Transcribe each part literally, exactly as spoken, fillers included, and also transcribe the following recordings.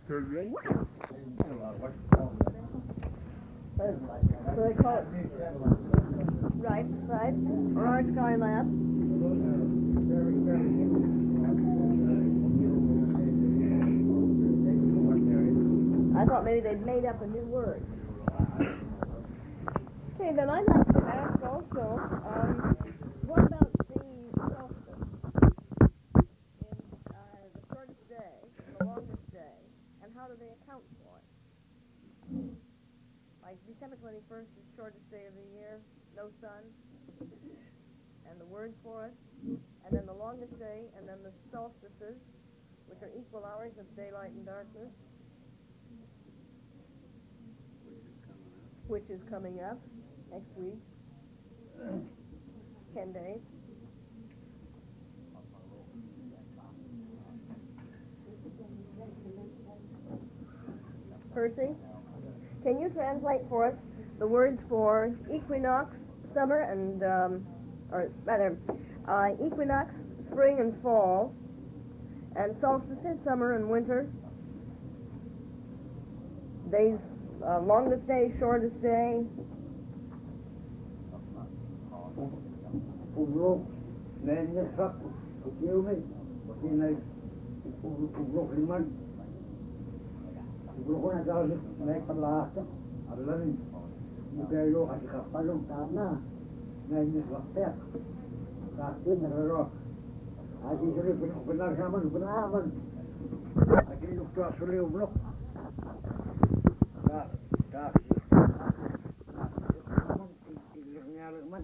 So they call it right, right, or our Skylab. I thought maybe they'd made up a new word. Okay, then I'd like to ask also, um, what about the solstice in uh, the shortest day and the longest day, and how do they account for it? Like December twenty-first is the shortest day of the year, no sun, and the word for it, and then the longest day, and then the solstices, which are equal hours of daylight and darkness, which is coming up next week, ten days. Percy, can you translate for us the words for equinox, summer, and, um, or rather, uh, equinox, spring and fall, and solstices, summer and winter, days, uh, longest day, shortest day. Ublok, nennesak, ukiumin, sinay, ublok liman. Ublok ko na dahil may palahasa, alamin. Mugaylo kasi kapalong tama, nennesak pek. Kakin nararo. Asi suri benar saman, benaman. Asi lukto asuli ublok. Tak, tak. Naman, ilirnya leman.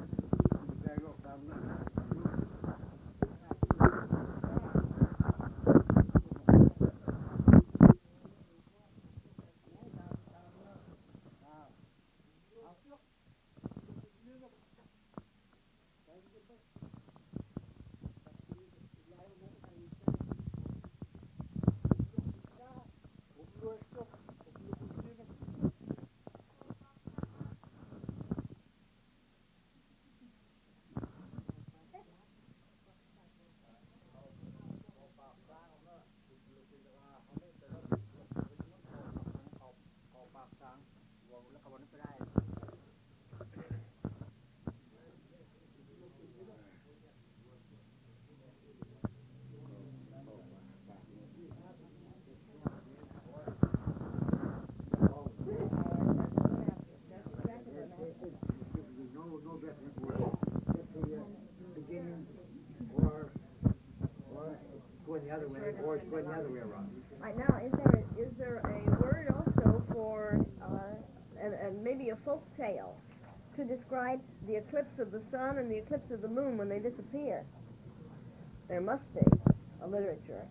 Right now, is there a, is there a word also for, uh, and, and maybe a folk tale to describe the eclipse of the sun and the eclipse of the moon when they disappear? There must be a literature.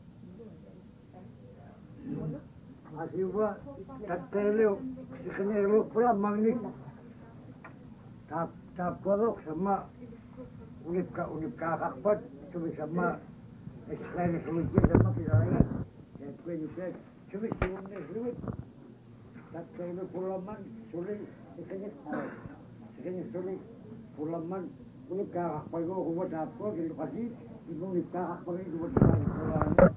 Asiwa, tattelo, sikanero pula magni. Tap tap kolok sama unip ka unip ka kakpat, subi sama ekstrain subi sama kiraya. Dan kue juga subi subi subi. Tattelo pula man subi sikanero, sikanero subi pula man unip ka kakpat ko kuat apa kiri kasih, ibu unip ka kakpat itu buat pula.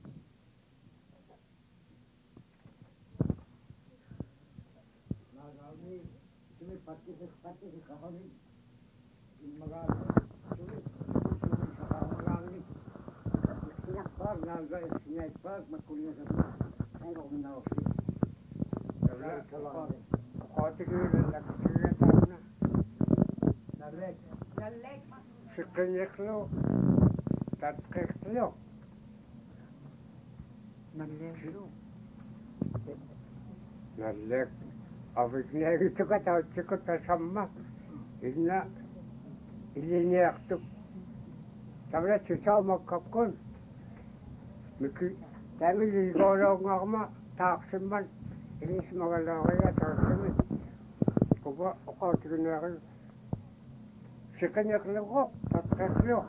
Pati pati kahani magal sulit sulit kahani sinak par naga sinak par makuliya sama saya kau menau sih kalau kalau kau tidur nak tidur tak na nalek nalek sekenyek lo tak kek lo nalek lo nalek Avikneri tukata tukuta sama ina iliniaktuk tabla tutama kapkun miki tamili goro ngama taksimman ilis magalawaya taksimman kuba okatrunari sikanyaklo takaklo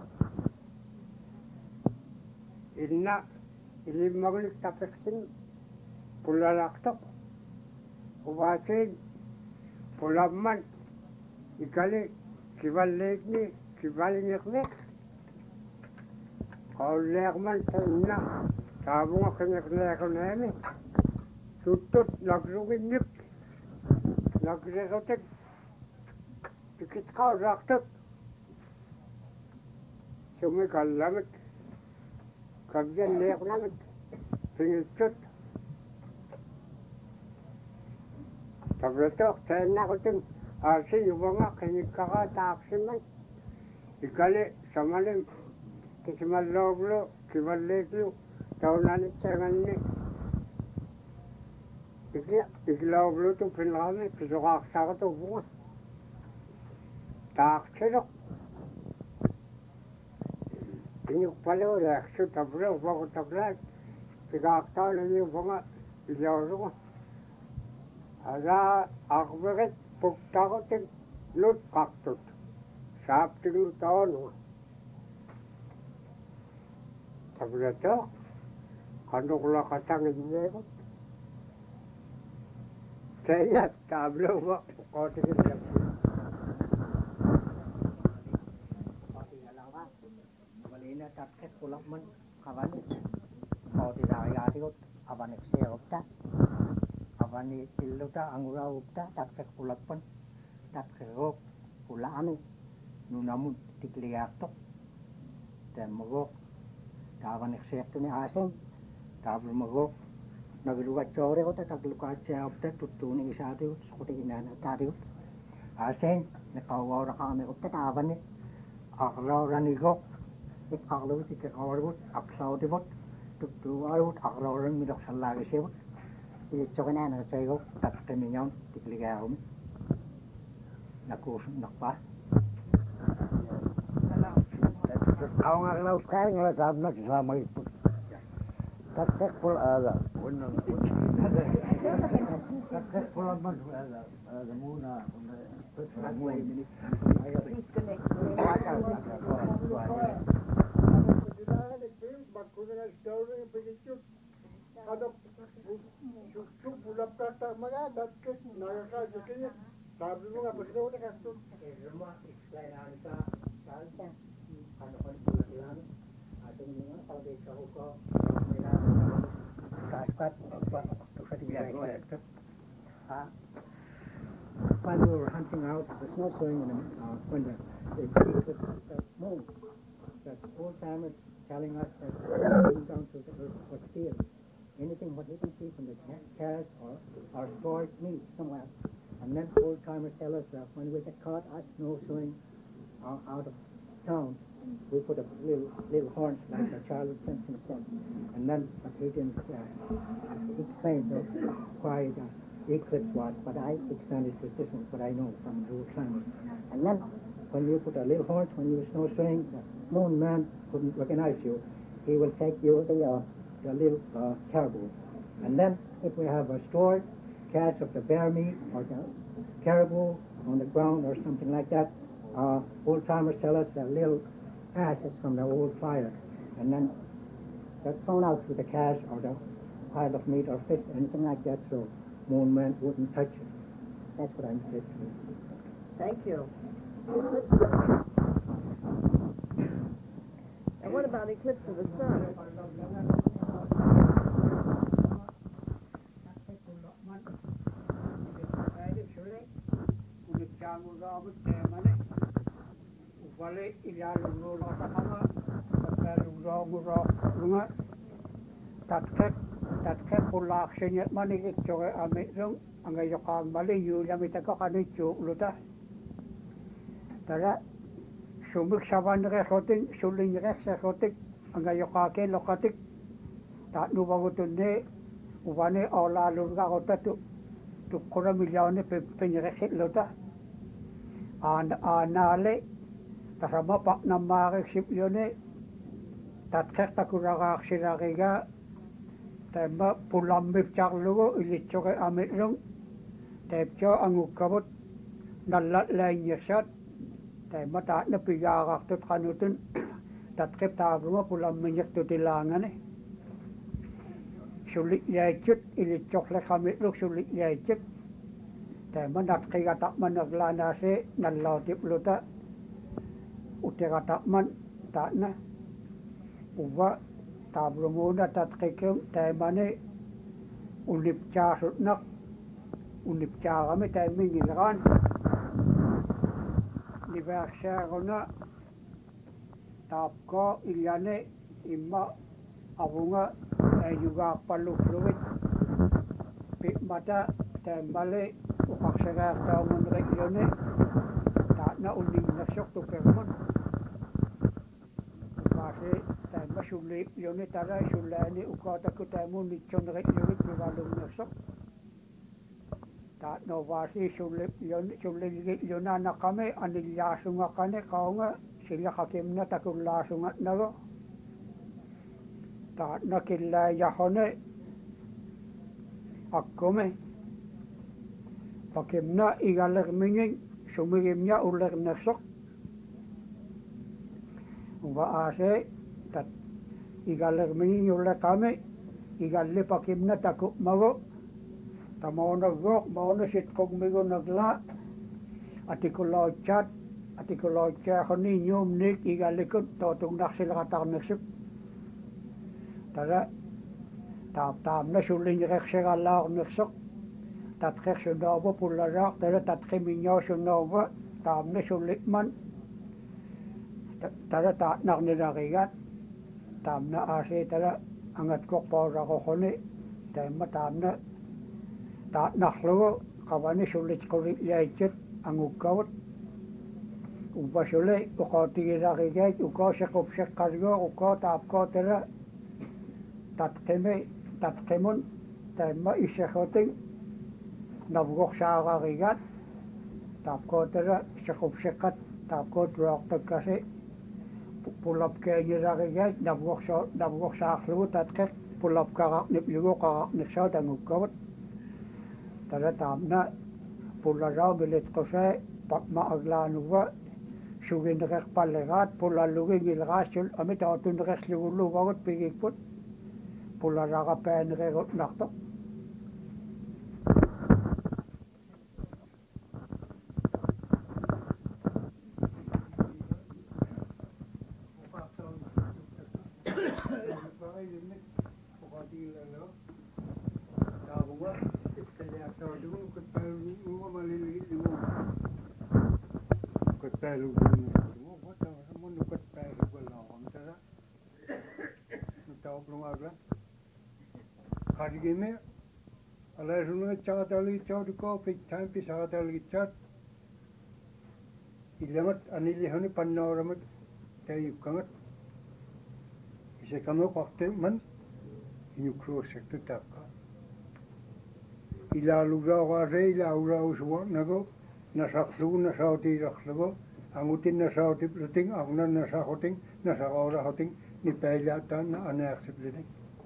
ina ilimaglik tapeksin pulalaktok Ubasin, pulaman, ikali, kibalik ni, kibalik ni, kau lekman tena, taavunga qingerleequnaami suttut naksuginnik naksesotek tikitqausaqtut sumikallamik kavjalleequnamik pingitsut tabletok teennaqutin aasi yuvanga qinikkaqa taaqsiman ikali samalim kisimallooglu kivalleeklu taunanitsanganni ikla iklaoglutu pinlaami kisuqaaqsaqatuvunga taaqsiruq kinikpaluuleaqsu tablu upaqutablaat pikaaqtaananiuvanga ilauruqa ala aqviqit puktaqutik lut qaqqtut saaptiglu taonua tableto qanuqla qatanginneequt teiyat taabluuva qootigillakku Malina tatket kulakman kavani qootilaariaatigut avaneksiaqupta avani illuta anguraupta tatket kulakman tatkeruup kulaami nunamun tikliaaqtoq taammaguuq taavaneksiaqtuni aasin taavlumaguuq nagilugatsooriquta taklukaatsiaupta tuttuuni isaatigut suqutiginnaana taatigut aasin neqaugauraqaamiqutta taavani aqlauranigoq iqqarlugut ikkeqaurgut aqlautivut tuttuuarut aqlauran miloqsallaagisivut iitsoqinaanaqsaigoq taqqimiñaun tikligaarumi nakuusunnaqpaa qaungaaqlaus qaringala taapnaki saamagiput tatteqpul aada wannan tatteqpulamman aada aada muuna While we were hunting out the snow showing in the uh, winter, the, the, the moon, that old timers telling us that going down to the earth was steel. Anything what we can see from the cars or our stored meat somewhere. And then old timers tell us that when we get caught us snow showing uh, out of town, we put up little little horns like uh, Charles Simpson said. And then uh, he didn't uh, explain uh, why the eclipse was, but I extended with this one, what I know from the old timers. And then when you put a little horns, when you were snow showing, the moon man couldn't recognize you. He will take you the, uh, the little uh, caribou. And then if we have a stored cache of the bear meat or the caribou on the ground or something like that, uh, old timers tell us that little ashes from the old fire. And then they're thrown out to the cache or the pile of meat or fish, anything like that, so moon man wouldn't touch it. That's what I'm saying to you. Thank you. Good stuff. And what about eclipse of the sun? Wale ilalungo kama tatkalungo lunga tatkek tatkek pulaksenya manigit choge amezong angayokang mali yulamita ko kanityo luta tara sumik saban re khoting sulin re sa khotik angayokake lokatik ta nubagutunne ubane ola lunga kotatu tukura milyone pe penyereksit luta an anale tasama pak namare sipione tatkek takuraga siragiga tema pulamip charlugo ilitsoke amitlung tepcho angukabot nalat lainyasat tema ta na pigagak tut kanutun tatkep tabruma pulamminyak tutilangane sulit yaichut ilitsok le kamitluk sulit yaichut tema natkiga takman naglanase nalautip luta utega takman takna uwa tablumuna tatqikum taimani unipchaasutnaq unipchaarami taimmingilraan nivaarsaaruna taapko illane imma avunga ayugaarpalluqlugit pi'mata taimmali uqarsagaartaungunri'luni taa'na unningnassortukermun vaasi taimma sullii'luni tara sullaani uqaataku taimunnitsuneri'lugit nivalunnersoq taa'no vaasi sulli'luni sullilgi'luna naqami anillaasungaqani qaunga sillaqakimna takullaasungatnagu taa'na killaajahone akkumi pakimna igalermingin sumigimya ullernersoq uva aase tat igalermingin ulleqami igalli pakimna taku'magu tamoonaggoq moona sitqugmigunagla atikuloitsaat atikuloitsaaqoni ñuumnik igallikut tootungnarsilaqatarnersuk tara taap taamna sullingeqseqallaarnersoq tatqersunoovu pullaraaq tara tatqimiñoosunoovu taamna sulli'man tara taa'narnilarigat taamna aasi tara angatkoq pooraqoqoni taimma taamna taa'narlugu qavani sullitquri'liaitsit angukkavut uppasuli uqootigilarigaat ukoo sequpseqqargoo ukoo taapkoo tara tatqimi tatqimun taimma isseqoting navgoqsaararigat taapkoo tara sequpseqqat taapkoo tuortakkasi pulapkeengilarigaat navgoqso navgoqsaarlugu tatqeq pulapkaraqniplugu qaraqniqsaat angukkavut tara taamna pullarau militqusee pakma aglaanuva sugineqerpallegaat pullallugingilegaassul ami taatuneqerlugulluvagut pigikput pullaraqapaaneqerutnartoq Hargime alasunu chaatali chaudko pithan pisatali chat ilamat anilihani pannoramat tayukangat isekamo qaqte man yukro sektu takka ila luga ware ila ura uswa nago nasaqlu nasauti rakhlugo angutin nasauti pluting agna nasahoting nasaqora hoting ni pailatan anaxibling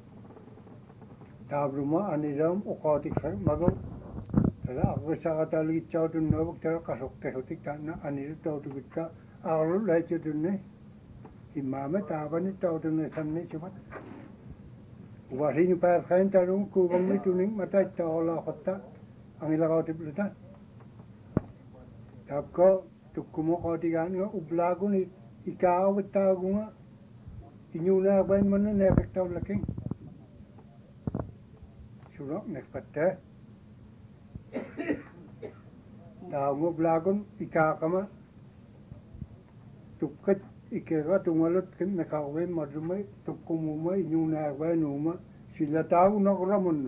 tabruma aniram uqatik mago tara agsagatali chaudun nobuk tara kasokte hotik tanna aniru tautukka aglu laichudunne imame tabani taudunne sanne chubat wasini par khain tarung kubangmi tuning mata taola khotta angilagauti pluta tapko tukkumo qatigan ublagun ikaawattagunga inyuna bain manna nefektaw laking surok nekpatte daungo blagun ikakama tukkat ikega tungalut kim nakawe madumai tukkumuma inyuna bainuma sila tahu nakramun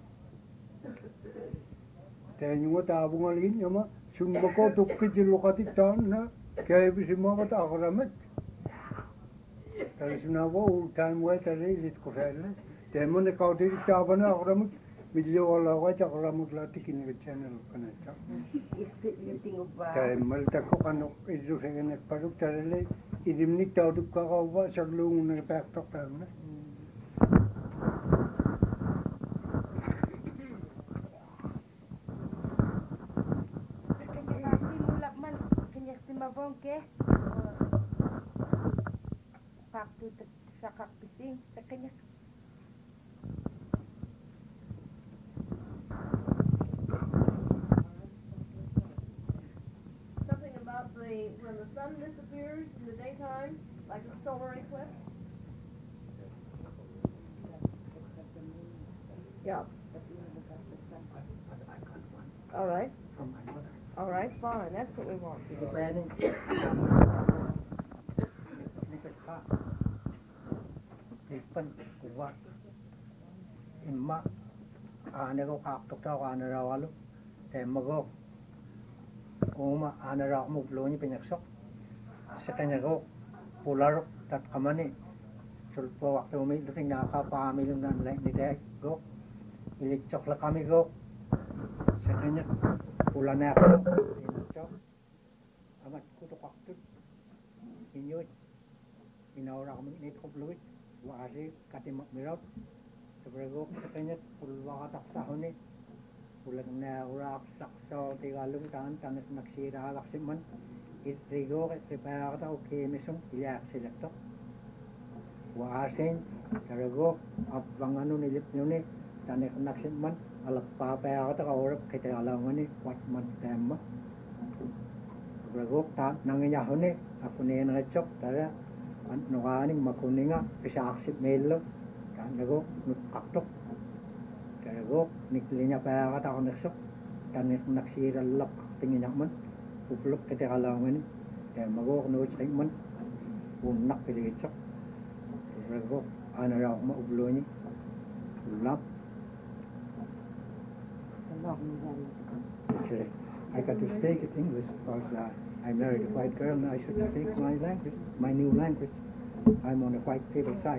tenyuwa tabungalin yama sunbako tukki jilukati tan na kaya bisimakat akramet tarisnawa ultanwa tari litkusele temone kauti tabana akramet video wala wa akramut latikin ke channel kana cha temal takko kanu idu segene paruk tarele idimnik tauduk ka wa saglung na pak tok tan Bongke waktu sakak pising sekenya Something about the when the sun disappears in the daytime, like a solar eclipse. Yeah. But you never got the sun. All right. from my mother. All right. Fine. That's what we want. Di ba yan? Nikot ka. Ipan, kuwa. Imma. Ane ko kaktok tao ka ana raw alo. Tema ko. Uma ana raw mo blo ni pinyaksok. Sa kanya ko. Pular tat kamani. Sulpo waktu umi luting nakakapamilong na ni Dek go. Ilikchok la kami go. Sa kanya. Pula na ako. Ilikchok. Amat kutok waktut. Inyot. Inaura kami init ko bluit. Wasi katimak mirap. Sabrago sa kanya pulwa katak sa huni. Pulag na urak sakso tigalong taan tanak naksira laksiman. Itrigo kay prepara kata okay misong ilyak sila to. Waasin tarago abang ano nilip nyo ni tanak naksiman alak papaya kata kaurap kay tigalangan ni wat man tema. Sabrago ta nangyayahon ni ako niya nangitsok tara ano kaning makuninga kasi aksip melo. Nago nukaktok. Karago niklinya pa kata ako naksok. Tanik naksira lak tingin man. Puplok kete kalangan ni. Kaya mago kuno sa man. Unak pilitsok. Karago ana raw maublo ni. Ulap. Okay. I got to speak English because uh, I married a white girl and I should speak my language, my new language. I'm on the white people's side.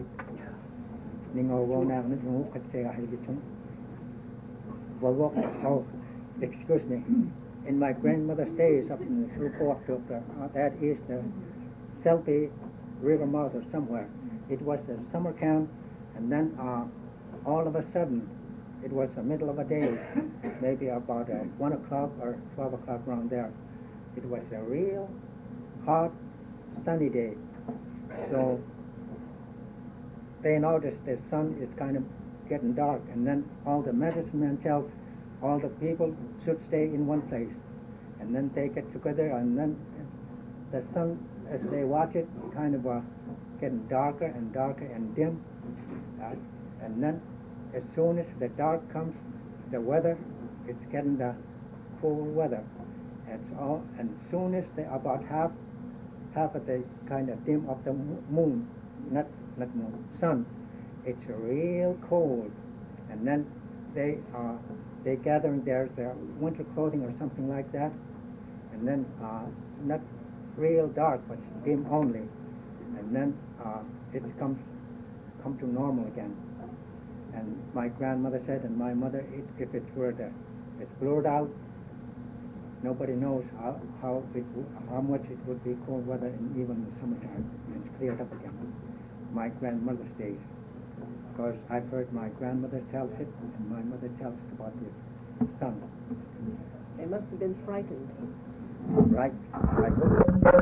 Oh, excuse me. In my grandmother's days up in the Silport, uh, that is the Selby River mouth or somewhere. It was a summer camp, and then uh, all of a sudden, it was the middle of a day, maybe about uh, one o'clock or twelve o'clock around there. It was a real hot, sunny day. So they noticed the sun is kind of getting dark, and then all the medicine man tells all the people should stay in one place, and then they get together, and then the sun, as they watch it, kind of uh, getting darker and darker and dim, uh, and then as soon as the dark comes, the weather, it's getting the cool weather. It's all, and as soon as they about half, half of the kind of dim of the moon, not not moon, sun, it's real cold, and then they are they gathering their their winter clothing or something like that, and then uh, not real dark but dim only, and then uh, it comes come to normal again. And my grandmother said, and my mother, it, if it were the it's blurred out, nobody knows how how it how much it would be cold weather in even the summertime, and it's cleared up again. My grandmother's days, because I've heard my grandmother tells it and my mother tells it about this sun. They must have been frightened. Right, right.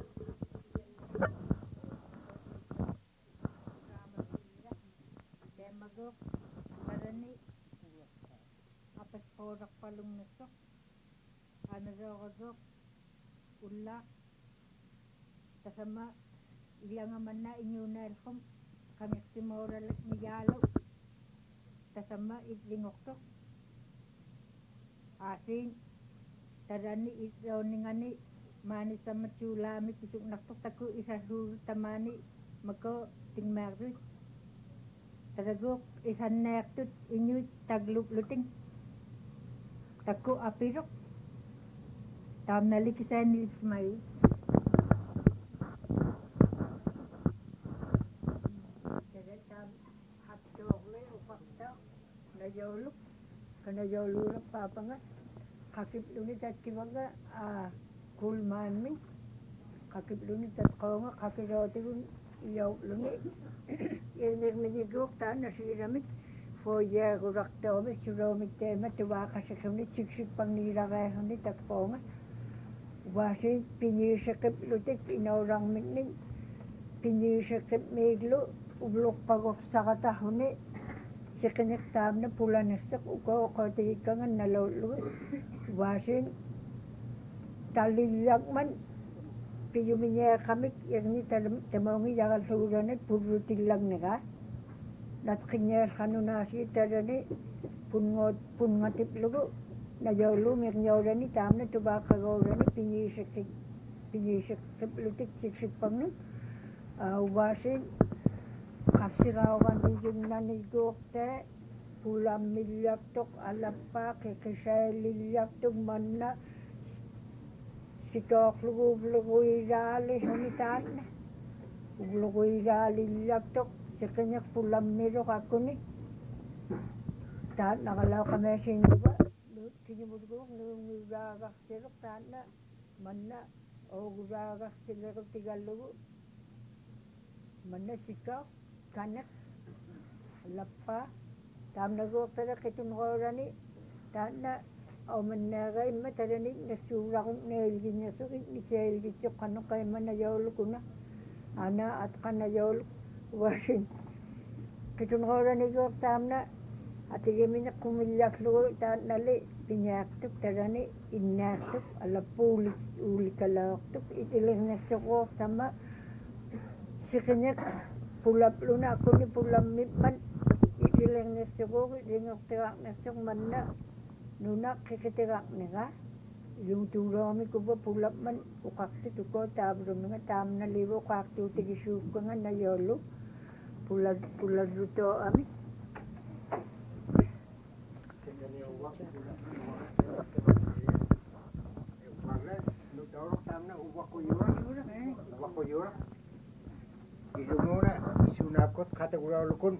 Magok, parani, apat porak palung nasok, anarogok, ulla, tasama, ilang man na inyo nelkom, kami simora miyalo, tasama itlingok to, asin, tarani itloningani, mani sama chulami pisuk naktok taku isasur tamani, mako tingmerut. Taragok isan nektut inyo taglup luting taku apirok tam nalikisan ni Ismail jadi tam hatokle upakta najoluk kana jolurok papanga hakip lunit at kibaga ah kulman mi hakip lunit at konga hakirotigun yaw lunit Ilmir minigok ta nasiramit for ya guraktomi suromit tema tuwaka sa kamit siksik pang nilakay takponga wasi pinisakip lutik inaurang mitning pinisakip miglo ublok pagok sa katahuni si kiniktam na pula nasak uko kotikangan nalolo wasi talilag man piyuminya kami yang ni tamongi jagal suranit purutil lang nega nat kinyer kanunasi tadani pungot pungatip lugu na yolu mir nyorani tamna tubaka gorani pinyisik pinyisik kiplutik siksik pangnu ubasin kapsirawan dijung nani gokte pulam milyak tok alapa kekesay lilyak tok manna sitok lugu lugu irali honitan lugu irali lilyak tok sekenyak pulam miro kakuni tat nakalaw kami sinuba kinimudugok nungugagak sirok tana manna o gugagak silirok tigalugu manna sikaw kanak lappa tam nagok tada kitunorani tana o mannaga imma tadani nasura kong nailgin nasukit ni selgit yung kanong kay manayawlo ko na ana at kanayawlo wasin kitunorani gok tam na at igamin na kumilyak lugo tan nali pinyaktuk tarani inaktuk alapulik ulikalaktuk itiling nasukok sama sikanyak pulap luna ako ni pulam mitman itiling nasukok itingok tirak nasuk manna nuna kikitirak nga yung tulami ko ba pulap man ukakti tuko tabro nga tam na libo kakti utigisuk ko nga na yolo pulag pulag luto ami Isumuna isunakot kategoralukun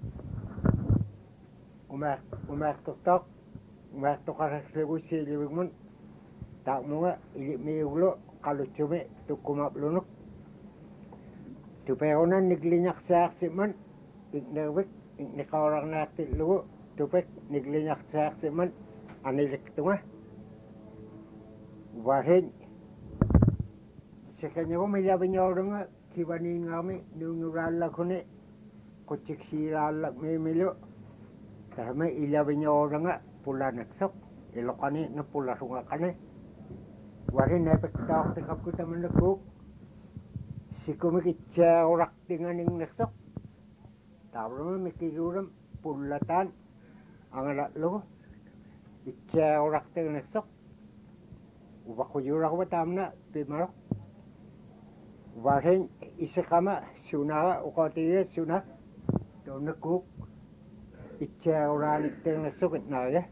umak umak tok umak tok karaslebu silibun tak munga ili miulo kalau cuma tukumap lunuk tupeonan niklinyak saksiman iknewik iknekorang nakti lu tupek niklinyak saksiman anilik tunga wahin sekanya ko may labi niya nga kibani ngami nungurala ko ni kutsik sirala may milo kami ilabi niya nga pula naksok ilokani na pula sunga kani wahin nepektak tikap ko taman nagkuk sikumikitsa orak tinganing naksok tawro mikiruram pulatan ang alatlo itsa orak tinganing naksok ubakuyura ko ba tamna pimarok wahin isa kama suna ukatiya suna doon nagkuk itsa oranik tinganing naksok itnaya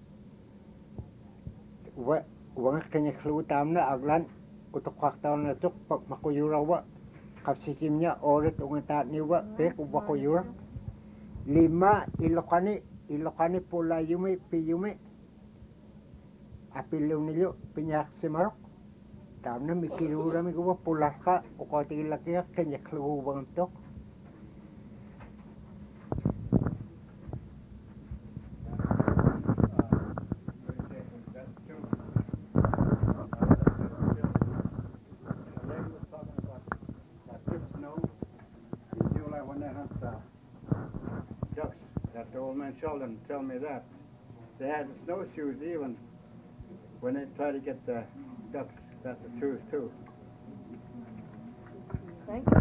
wa wang kanyaklu tamna aglan utok kwaktaon na tuk pag makuyura wa kapsisim niya orit ungatat ni wa pek ubakuyura lima ilokani ilokani pula yumi piyumi apilum nilyo pinyak simarok tamna mikirura mi kuwa pula ka ukati lakiya kanyaklu wang tok The old man Sheldon tell me that they had snowshoes even when they try to get the ducks. That's the truth too. Thank you.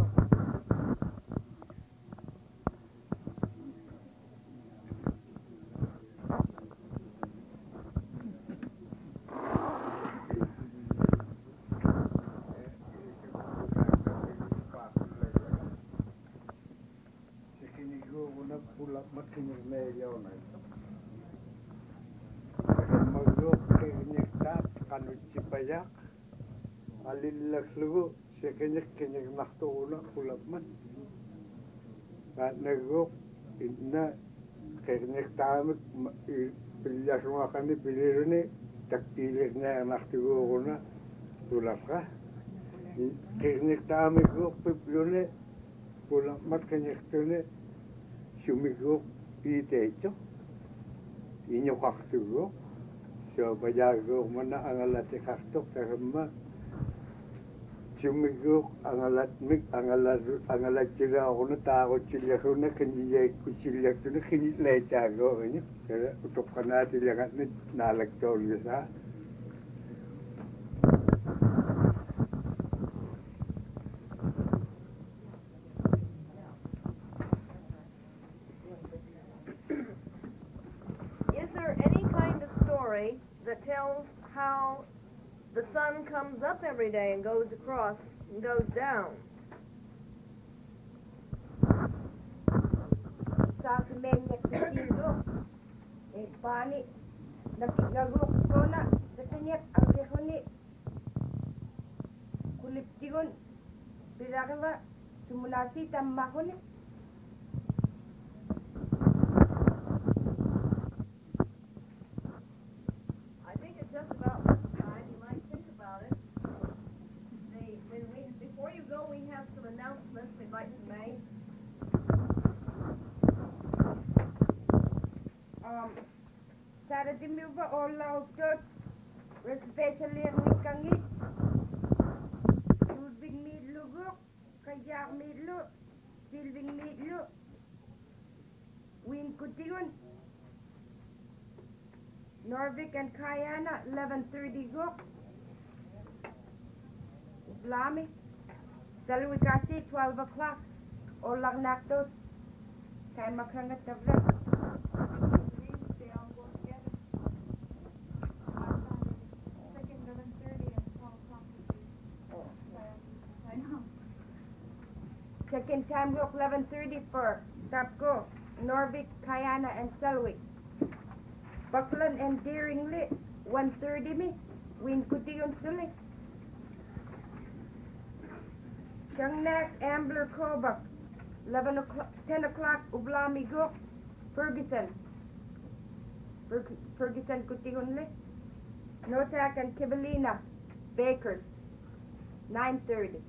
Makinig na yaw na magdok kinig tap kanut sipayak alilak lugo sekenyek kenyek nakto una kulap man at nagok inna kenyek tamit pilyas mga kani piliro ni takpilik na nakto una tulap ka kenyek tamit go piplo ni kulap mat kenyek to ni sumigok itecho inyo kaktugo so bayago mana angalat kaktok karma sumigok angalat mig angalat angalat sila ako na takot sila ko na kaniyay ko sila ko na kinilay tago inyo kaya utok ka natin lang at nalagtol sa story that tells how the sun comes up every day and goes across and goes down. Sa men nagtitilo. Eh, pani. Nakikagok ko na. Sa kanyat, ang rekoni. Kulip tigon. Pirakawa. Sumunasi tamma ko ni. I think it's just about this time. You might think about it. The, when we, before you go, we have some announcements we'd like to make. Um, Saturday mo ba all out dot? Especially ang wikangi. Tulbing midlugok. Kayak midlo. Silving midlo. Win Kutigun. Norvik and Kayana, eleven thirty go. Islami. Salwikasi, twelve o'clock. Olang naktos. Kaya makhangat na vlog. Check-in time look eleven thirty for Tapco, Norvik, Kayana, and Selwick. Buckland and Deering Lit, one thirty me. Win Kutiyon Sulik. Shangnak, Ambler, Kobak, eleven o'clock, ten o'clock, Ublami Go, Ferguson's. Ferg Ferguson Kutiyon Lit. Notak and Kibalina, Bakers, nine thirty.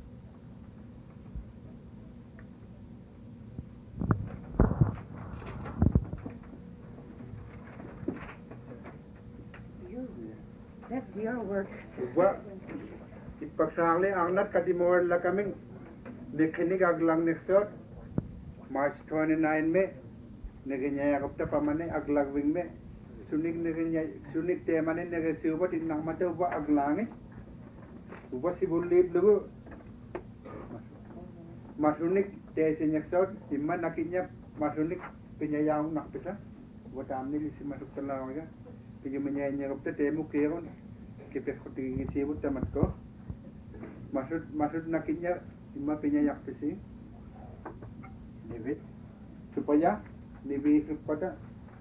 That's your work. Wa ipagsali ang nat kadimor la kaming nekinig aglang neksot March twenty-nine me neginya yakop ta pamane aglagwing me sunig neginya sunig tema ne negesiuba tinang mata wa aglangi uba sibulib lugu masunik tesi neksot imma nakinya masunik pinyayang nakpisa wa tamni lisi masuk talaga Pigi menyanya kapta temu keron kipek koti ngisibut tamat ko maksud maksud nakitnya imma penyayak pesi Nibit. supaya lebih kepada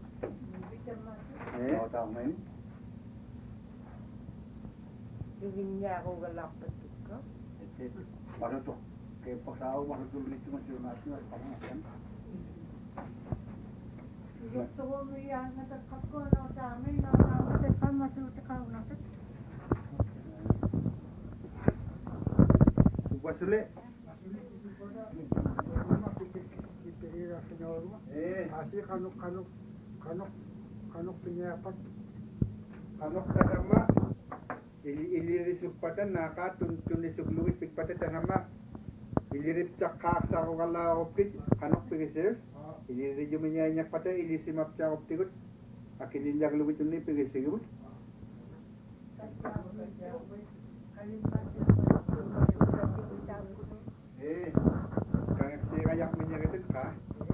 eh Tahu tahu main. Divinya ako galak patik ko. Itu baru tu. Ke pasau baru tu ni cuma cuma nasional kan. Gusto ko yan, natakap ko na sa amin, nakakot at pamasuti ka na ito. wasule eh Así kanok kanok kanok kanok pinyapat kanok tanama ili ili supatan naka tun tun sugluit pikpatan tanama ilirip cakak sa ko kala opit kanok pigisir ili ri jumenya nyak pata ili simap cha optikut akilin jak lugit ni pigisir eh kayak si kayak menyeretin ka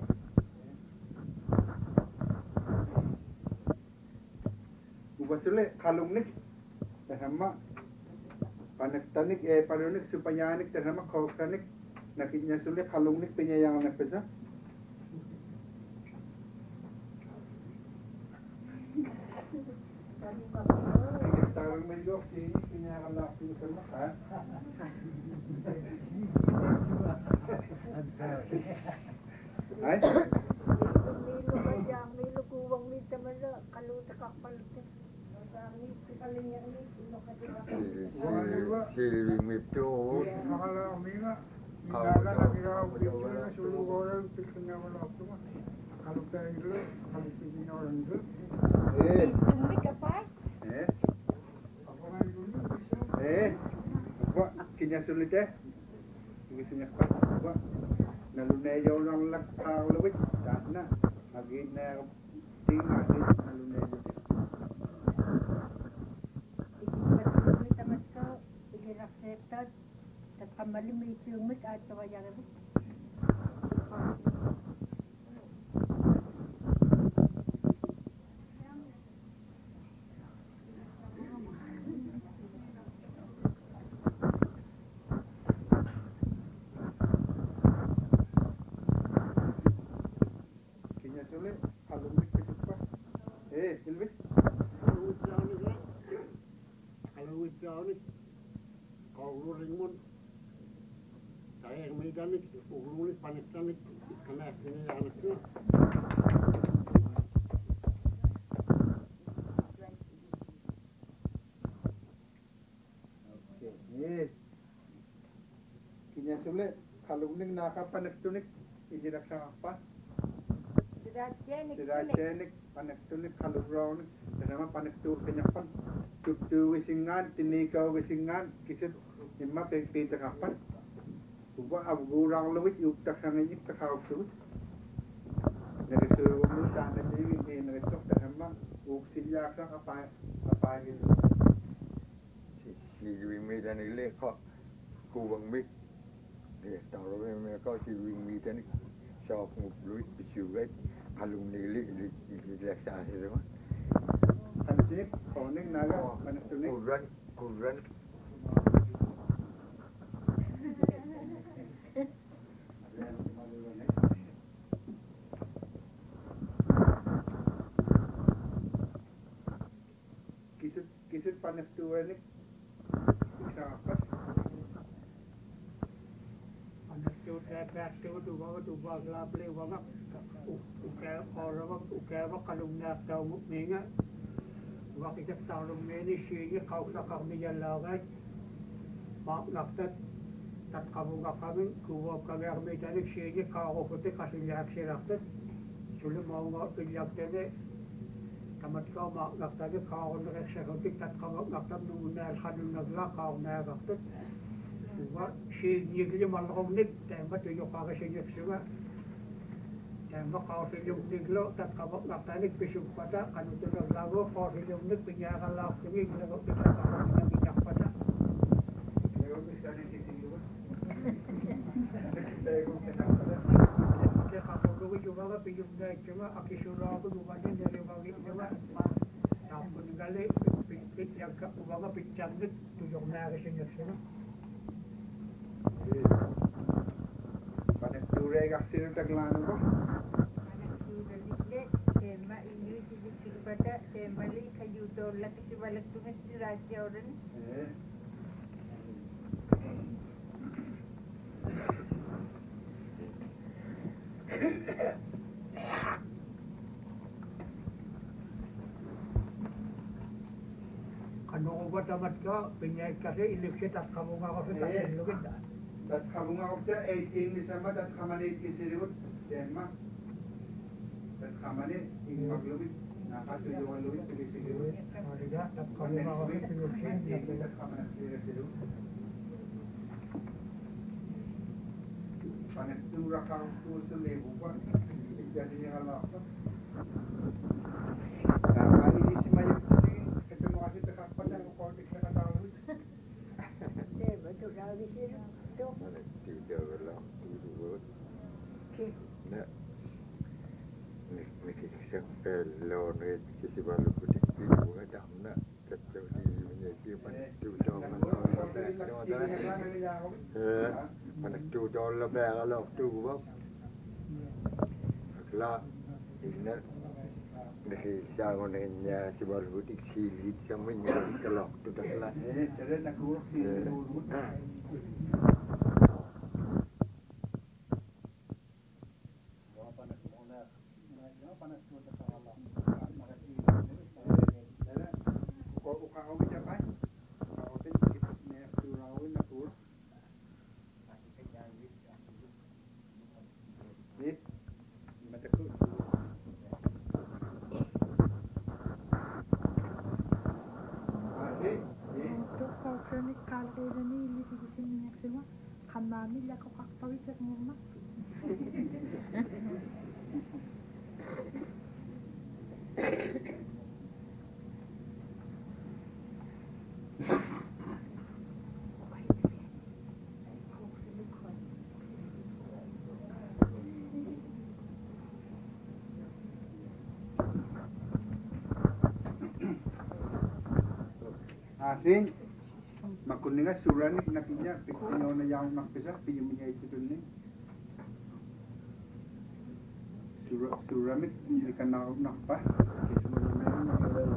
ubasule kalungnik tanama panektanik eh panunik supayanik tanama kautanik nakitnya sule kalungnik penyayang anak pesa Tarang mendok sini penyayang laki sama kan ay Milo ka dyan, milo kuwang mita man na, kaluta ka palutin. Siring itu nakala uminga inala nakira picture na sulugoran picture na wala ako ma kalok tayo dito kalok tayo orang dito eh Sumbi ka pa? eh ako nga dito eh wa kinya sulit eh gusto niya pa wa nalunayaw lang laktaw lawit na agi na tinga din nalunayaw Ikipatuloy tamat ko, ikiracceptad, at kamali may sumit at kawaya rin. paniktanik, uglulit paniktanik, kanak ini anak tu. Okay. Kinya sulit kalau ning nakapanektunik ijinak sa apa? Sirajenik Sirajenik panektunik kalau brown nama panektur kenyapan tutu wisingan tinika wisingan kisit imma pengpita kapan uba abgurang luwit yuktak sangin tak hawak suwit nagasuwa mo sa akin yung hindi nagatok na naman uksilyak sa kapay kapay nito chỉ vì mi ta này lệ khó khu bằng mi để tao rồi mi có chỉ vì mi ta này cho một lối bị chịu cái halung này lệ lệ lệ lệ sao thế đó Anjing, koning naga panektunik kuran kuran kisit kisit panektunik isa apa Panektur panektur tu bawa tu bawa gelap le bawa ukar orang ukar bawa kalung nak tahu menga waktu kita tahu meni sih kau sakar ni jalan mak naktat tat kamu kami kuwa kami kami jadi sih kau kote kasih lihat sih naktat sulit mau nggak lihat deh tamat kau mak naktat kau nak sih kote tat kamu naktat nunggu kalung nagla kau nak naktat Wah, si nyikli malong nik, tembak tu yok agak si nyik semua. Tembak kau si nyik niklo, tak kabak nak tanik besok pada, kan untuk nak lagu kau si nyik nik penyakan lagu ini kalau kita kabak kita bijak pada. Lego bisa ni kisi dulu. Lego kita pada. Kita kabak dulu juga kan pinjam dah cuma aki surau tu bukan dari bagi cuma. Tapi ningali pinjam yang kau bukan pinjam nik tujuh nak si nyik semua. Panekture kasih taglano ko. Panekture tema ini sedikit pada tema li kayu tolak si balik tungas si raja orang. Eh. Kalau obat tamat kau penyakit kasih ilusi tak kamu ngapa kita ilusi dah. Dat kamu ngapa eighteen ni sama dat kamane kisirut tema. Dat kamane ing maglubit nakatujuan lubit kisirut. Ada tak kamu ngapa kita ilusi dat kamane kisirut. Panektura kau tu selebu pa. Jadi ni kalau apa? Nah, ini si mayat si ketemu asyik dekat pada kau dikira tahu. Tema tu dah disir tu. mana tidak lah tu buat nak ni ni kisah pelon ni kisah balu putih itu ada nak kata di menjadi pantu dong eh pantu dong la berlah tu buat lah ini dari jangan hanya si balu putih silit sama yang kelak tu dah lah Eh, jadi nak urus si dulu. Hamami lah kau kak tahu cak mama. Asin makuninga suranik nakinya piktinyo na yang makpisa piyuminya itu dun ni. Sura suramik ikan nak nakpa kismu namen.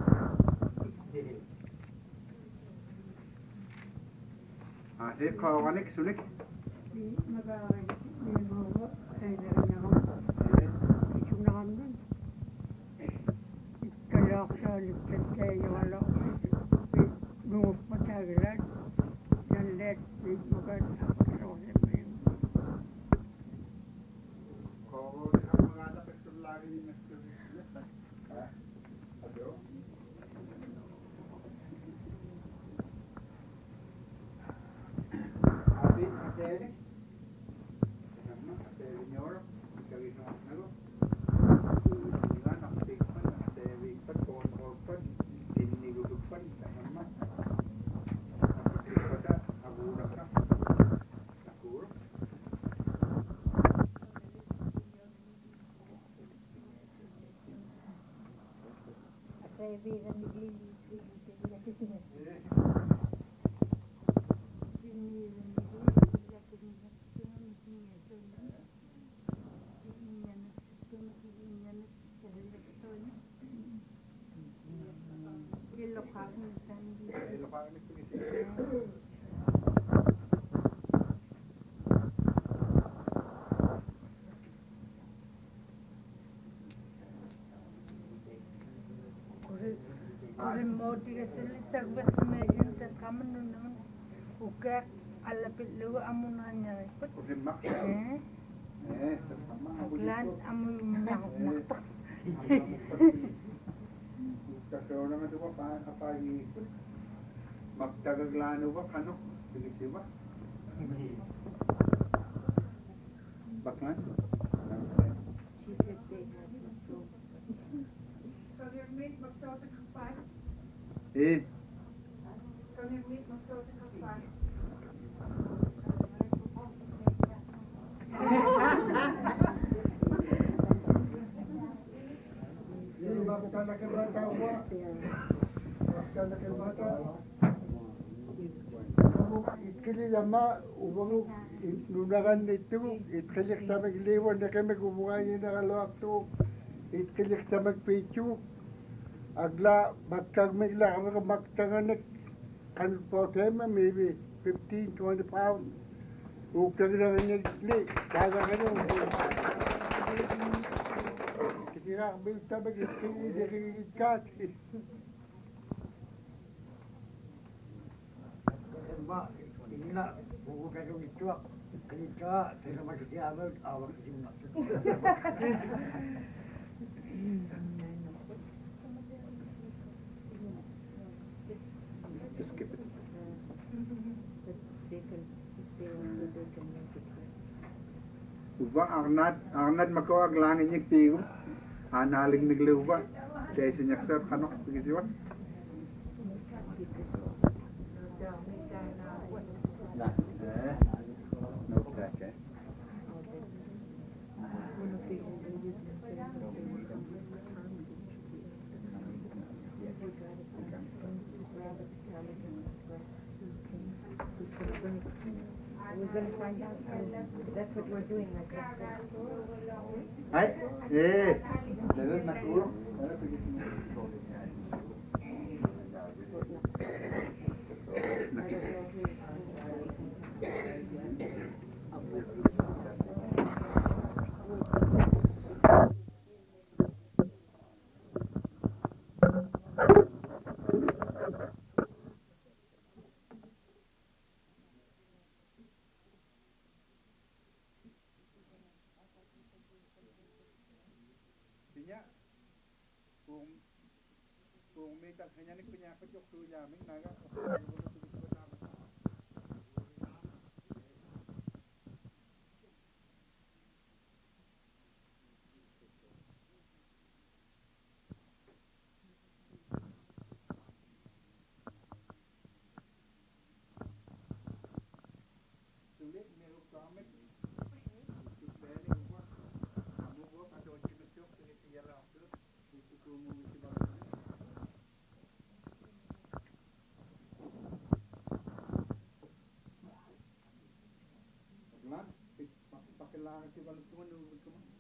Asin kawanik sunik. Di negara Magtagaglano ba kano? Bilisi ba? Baklan? Eh. Itkili lama ubangu nunagan itu itkilik samag liwan na kami gumungay na kalawak to itkilik samag pichu agla magkagmigla kami magtanganik kan potema maybe fifteen twenty pounds ukag na nagli kaga kano kitira bil samag itkili dikikit kat Mbak, inilah buku kacung itu, ketika saya masih siapa, awak sini. Just skip it. Uba Arnad, Arnad makawag langin yung pigo. Analing migli uba. Kaya sinyaksar kanok, pagisiwan. No tech, eh? We're going to find out. That's what we're doing. Like Ay, eh, dapat nakuro. Kung kung may kanya ni punya ko jok tu ya ming naga sulit melo kamet supaya ni buat kamu buat ada jenis jok dengan tiara tu untuk mengisi baru. Pakai lah si balu tu mana?